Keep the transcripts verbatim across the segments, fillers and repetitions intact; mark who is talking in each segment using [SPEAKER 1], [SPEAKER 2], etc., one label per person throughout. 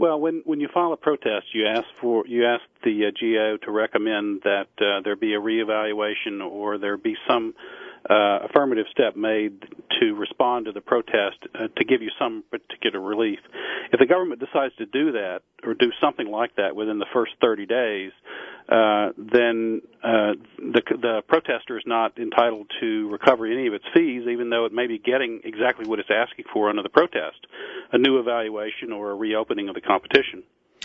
[SPEAKER 1] Well, when when you file a protest, you ask for you ask the uh, G A O to recommend that uh, there be a reevaluation or there be some uh, affirmative step made to respond to the protest uh, to give you some particular relief. If the government decides to do that or do something like that within the first thirty days, uh, then uh, the, the protester is not entitled to recover any of its fees, even though it may be getting exactly what it's asking for under the protest, a new evaluation or a reopening of the competition.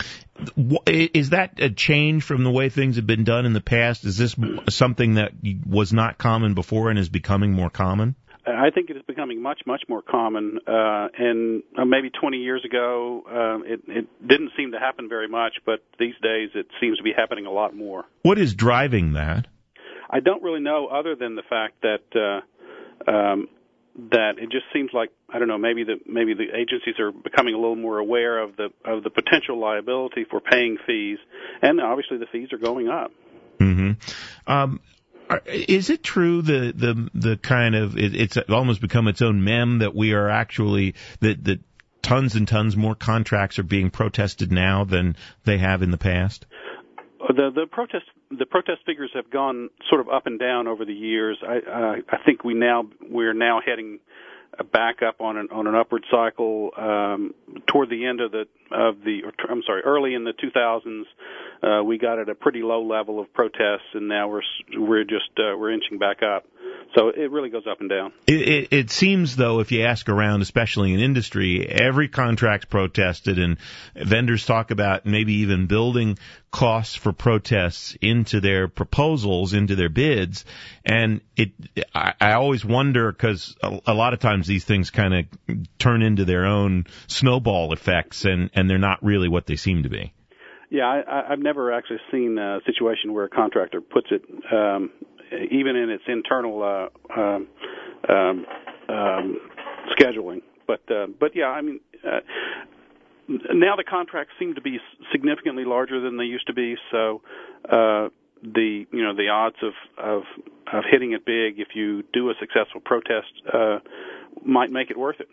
[SPEAKER 2] Is that a change from the way things have been done in the past? Is this something that was not common before and is becoming more common?
[SPEAKER 1] I think it is becoming much, much more common. Uh, and uh, maybe twenty years ago, uh, it, it didn't seem to happen very much, but these days it seems to be happening a lot more.
[SPEAKER 2] What is driving that?
[SPEAKER 1] I don't really know, other than the fact that uh, um, that it just seems like, I don't know, maybe the maybe the agencies are becoming a little more aware of the of the potential liability for paying fees, and obviously the fees are going up.
[SPEAKER 2] Mm-hmm. Um, Is it true the the the kind of it, it's almost become its own meme that we are actually that that tons and tons more contracts are being protested now than they have in the past?
[SPEAKER 1] The the protest the protest figures have gone sort of up and down over the years. I uh, I think we now we're now heading back up on an on an upward cycle um, toward the end of the of the or, I'm sorry early in the two thousands. Uh, we got at a pretty low level of protests, and now we're we're just uh, we're inching back up. So it really goes up and down.
[SPEAKER 2] It, it, it seems, though, if you ask around, especially in industry, every contract's protested, and vendors talk about maybe even building costs for protests into their proposals, into their bids. And it, I, I always wonder, because a, a lot of times these things kind of turn into their own snowball effects, and, and they're not really what they seem to be.
[SPEAKER 1] Yeah, I, I've never actually seen a situation where a contractor puts it, um, even in its internal uh, um, um, um, scheduling. But uh, but yeah, I mean, uh, now the contracts seem to be significantly larger than they used to be. So uh, the you know the odds of, of of hitting it big if you do a successful protest uh, might make it worth it.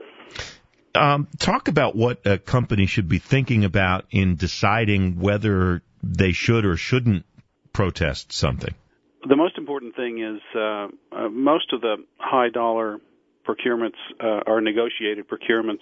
[SPEAKER 2] Um, talk about what a company should be thinking about in deciding whether they should or shouldn't protest something.
[SPEAKER 1] The most important thing is uh, uh, most of the high-dollar procurements uh, are negotiated procurements,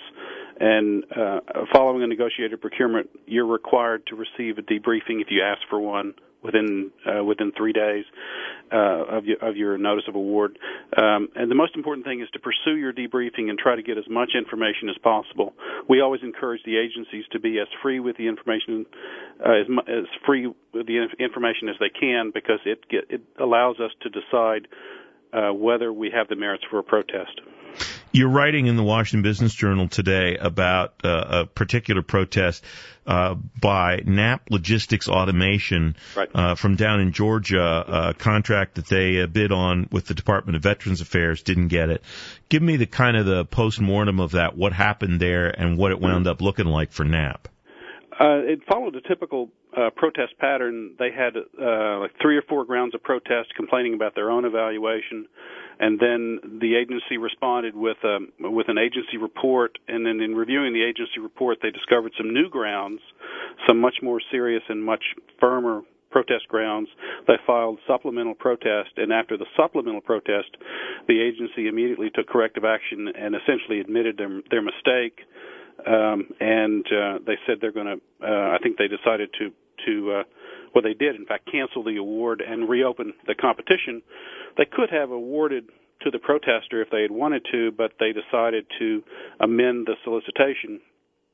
[SPEAKER 1] and uh, following a negotiated procurement, you're required to receive a debriefing if you ask for one within uh, within three days uh, of, your, of your notice of award. Um, and the most important thing is to pursue your debriefing and try to get as much information as possible. We always encourage the agencies to be as free with the information, uh, as, as free with the information as they can, because it get, it allows us to decide uh, whether we have the merits for a protest.
[SPEAKER 2] You're writing in the Washington Business Journal today about uh, a particular protest uh, by Knapp Logistics Automation
[SPEAKER 1] right.
[SPEAKER 2] uh, from down in Georgia, a contract that they uh, bid on with the Department of Veterans Affairs, didn't get it. Give me the kind of the post-mortem of that, what happened there and what it wound up looking like for Knapp.
[SPEAKER 1] Uh, it followed a typical uh, protest pattern. They had uh, like three or four grounds of protest complaining about their own evaluation, and then the agency responded with a, with an agency report. And then in reviewing the agency report, they discovered some new grounds, some much more serious and much firmer protest grounds. They filed supplemental protest, and after the supplemental protest, the agency immediately took corrective action and essentially admitted their, their mistake. Um, and uh, they said they're going to. Uh, I think they decided to to. Uh, well, they did in fact cancel the award and reopen the competition. They could have awarded to the protester if they had wanted to, but they decided to amend the solicitation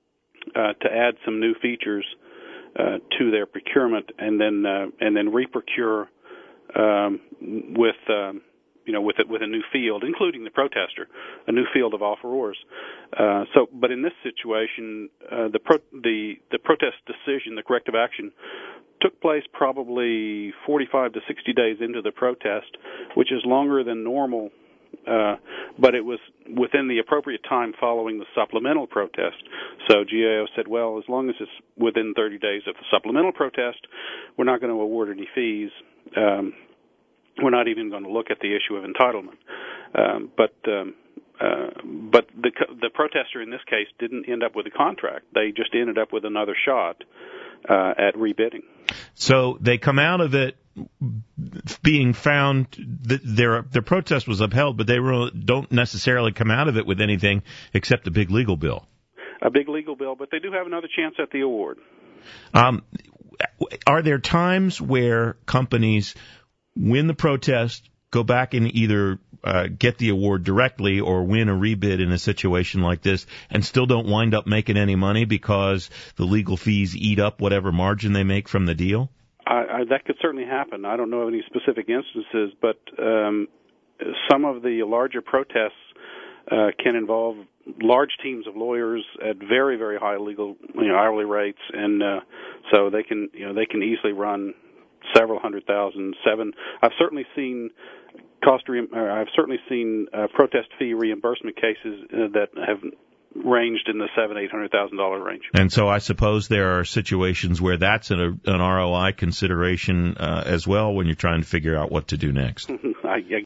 [SPEAKER 1] uh, to add some new features uh, to their procurement, and then uh, and then reprocure um, with. Um, you know, with it, with a new field, including the protester, a new field of offerors. Uh, so, but in this situation, uh, the pro- the the protest decision, the corrective action, took place probably forty-five to sixty days into the protest, which is longer than normal. Uh, but it was within the appropriate time following the supplemental protest. So G A O said, well, as long as it's within thirty days of the supplemental protest, we're not going to award any fees. Um, We're not even going to look at the issue of entitlement. Um, but um, uh, but the the protester in this case didn't end up with a contract. They just ended up with another shot uh, at rebidding.
[SPEAKER 2] So they come out of it being found that their their protest was upheld, but they really don't necessarily come out of it with anything except a big legal bill.
[SPEAKER 1] A big legal bill, but they do have another chance at the award.
[SPEAKER 2] Um, are there times where companies win the protest, go back and either uh, get the award directly or win a rebid in a situation like this and still don't wind up making any money because the legal fees eat up whatever margin they make from the deal?
[SPEAKER 1] I, I, that could certainly happen. I don't know of any specific instances, but um, some of the larger protests uh, can involve large teams of lawyers at very, very high legal, you know, hourly rates, and uh, so they can, you know, they can easily run several hundred thousand. Seven. I've certainly seen cost. Re- or I've certainly seen uh, protest fee reimbursement cases uh, that have ranged in the seven, eight hundred thousand dollar range.
[SPEAKER 2] And so I suppose there are situations where that's an, an R O I consideration uh, as well when you're trying to figure out what to do next.
[SPEAKER 1] I, I